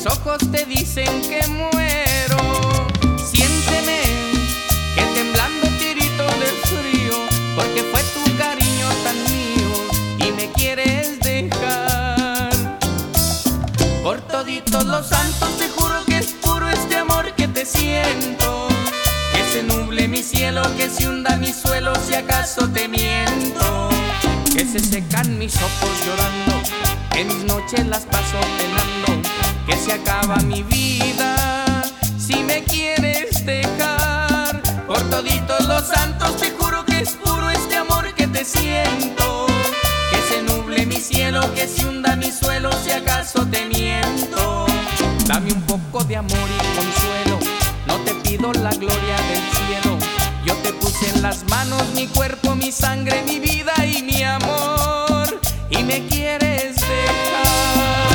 mis ojos te dicen que muero. Siénteme que temblando tirito de frío, porque fue tu cariño tan mío y me quieres dejar. Por toditos los santos te juro que es puro este amor que te siento. Que se nuble mi cielo, que se hunda mi suelo si acaso te miento. Que se secan mis ojos llorando, que mis noches las paso penando. Que se acaba mi vida si me quieres dejar. Por toditos los santos te juro que es puro este amor que te siento. Que se nuble mi cielo, que se hunda mi suelo si acaso te miento. Dame un poco de amor y consuelo, no te pido la gloria del cielo. Yo te puse en las manos mi cuerpo, mi sangre, mi vida y mi amor, y me quieres dejar.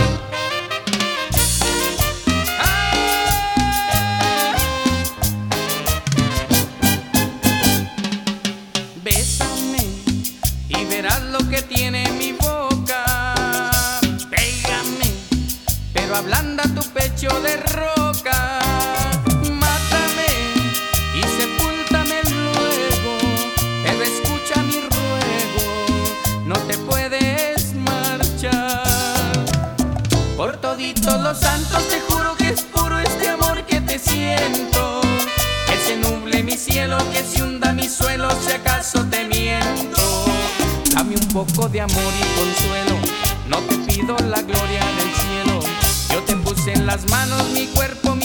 Bésame y verás lo que tiene mi boca. Pégame, pero ablanda tu pecho de roca. Mátame y sepúltame luego, pero escucha mi ruego, no te puedes marchar. Por toditos los santos te juro que es puro este amor que te siento. Que se nuble mi cielo, que se hunda mi suelo si acaso te miento. Dame un poco de amor y consuelo, no te pido la gloria del cielo. Yo te puse en las manos mi cuerpo,